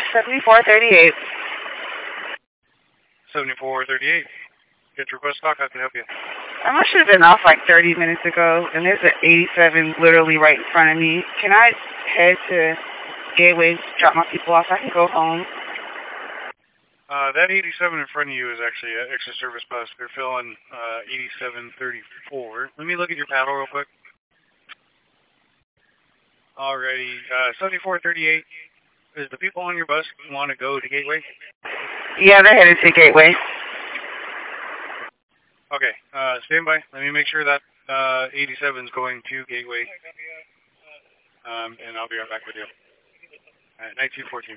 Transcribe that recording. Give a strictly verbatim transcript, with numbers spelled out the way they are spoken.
seventy-four thirty-eight. seventy-four thirty-eight. Get your request stock. I can help you. I must have been off like thirty minutes ago, and there's an eighty-seven literally right in front of me. Can I head to Gateway, drop my people off? I can go home. Uh, that eighty-seven in front of you is actually an extra service bus. They're filling uh, eighty-seven thirty-four. Let me look at your paddle real quick. Alrighty, uh, seventy-four thirty-eight. Is the people on your bus want to go to Gateway? Yeah, they're headed to Gateway. Okay, uh, stand by. Let me make sure that uh, eighty-seven is going to Gateway. Um, and I'll be right back with you. All right, nineteen fourteen.